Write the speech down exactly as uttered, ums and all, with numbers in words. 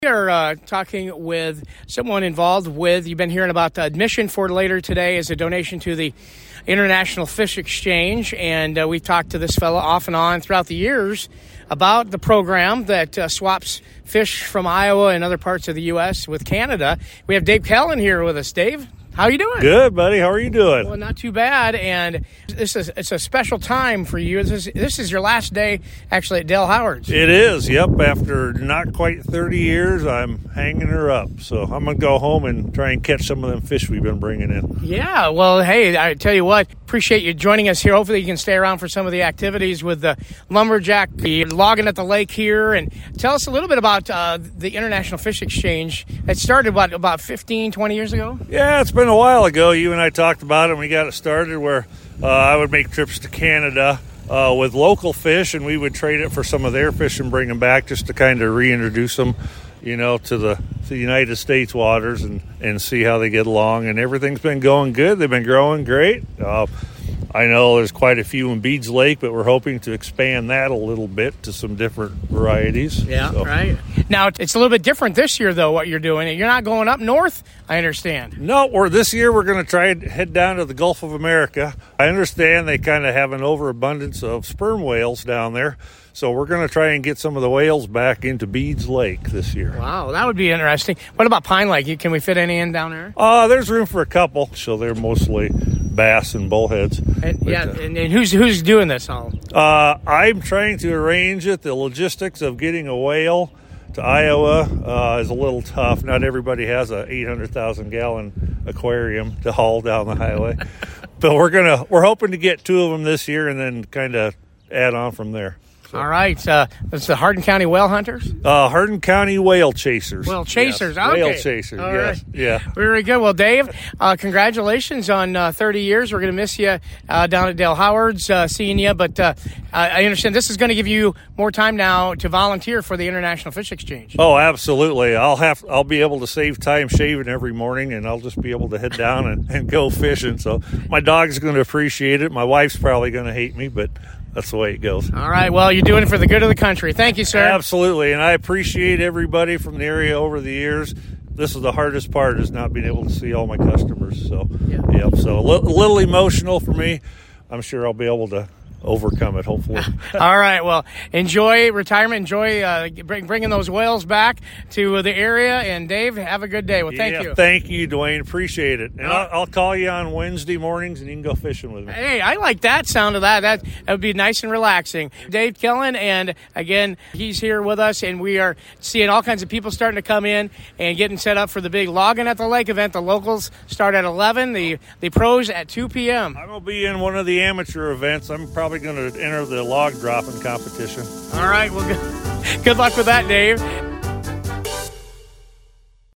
We are uh, talking with someone involved with, you've been hearing about the admission for later today as a donation to the International Fish Exchange, and uh, we've talked to this fellow off and on throughout the years about the program that uh, swaps fish from Iowa and other parts of the U S with Canada. We have Dave Kellen here with us. Dave, how are you doing? Good, buddy. How are you doing? Well, not too bad, and this is it's a special time for you. This is, this is your last day, actually, at Dale Howard's. It is, yep. After not quite thirty years, I'm hanging her up. So I'm going to go home and try and catch some of them fish we've been bringing in. Yeah, well, hey, I tell you what, appreciate you joining us here. Hopefully you can stay around for some of the activities with the Lumberjack, the logging at the lake here, and tell us a little bit about uh, the International Fish Exchange. It started, what, about fifteen, twenty years ago? Yeah, it's been a while ago. You and I talked about it when we got it started, where uh, I would make trips to Canada uh, with local fish, and we would trade it for some of their fish and bring them back just to kind of reintroduce them, you know, to the, to the United States waters and, and see how they get along. And everything's been going good. They've been growing great. Uh, I know there's quite a few in Beads Lake, but we're hoping to expand that a little bit to some different varieties. Yeah, so. Right. Now, it's a little bit different this year, though, what you're doing. You're not going up north, I understand. No, we're, this year we're going to try and head down to the Gulf of America. I understand they kind of have an overabundance of sperm whales down there, so we're going to try and get some of the whales back into Beads Lake this year. Wow, that would be interesting. What about Pine Lake? Can we fit any in down there? Uh, there's room for a couple, so they're mostly bass and bullheads. And, but, yeah, uh, and, and who's who's doing this all? Uh, I'm trying to arrange it. The logistics of getting a whale to Iowa uh, is a little tough. Not everybody has a eight hundred thousand gallon aquarium to haul down the highway. But we're gonna we're hoping to get two of them this year and then kind of add on from there. So. All right. Uh, that's the Hardin County Whale Hunters? Uh, Hardin County Whale Chasers. Whale Chasers. Yes. Okay. Whale Chasers, All yes. Right. Yeah. Very good. Well, Dave, uh, congratulations on uh, thirty years. We're going to miss you uh, down at Dale Howard's, uh, seeing you. But uh, I understand this is going to give you more time now to volunteer for the International Fish Exchange. Oh, absolutely. I'll have I'll be able to save time shaving every morning, and I'll just be able to head down and, and go fishing. So my dog's going to appreciate it. My wife's probably going to hate me, but that's the way it goes. All right. Well, you're doing it for the good of the country. Thank you, sir. Absolutely. And I appreciate everybody from the area over the years. This is the hardest part, is not being able to see all my customers. So, yeah. Yep. So a little, a little emotional for me. I'm sure I'll be able to overcome it, hopefully. All right. Well, enjoy retirement. Enjoy uh, bring, bringing those whales back to the area. And, Dave, have a good day. Well, thank yeah, you. Thank you, Dwayne. Appreciate it. And I'll, I'll call you on Wednesday mornings, and you can go fishing with me. Hey, I like that sound of that. That, that would be nice and relaxing. Dave Kellen, and, again, he's here with us, and we are seeing all kinds of people starting to come in and getting set up for the big Logging at the Lake event. The locals start at eleven, the, the pros at two p.m. I'm going to be in one of the amateur events. I'm probably going to enter the log dropping competition. All right. Well, good, good luck with that, Dave.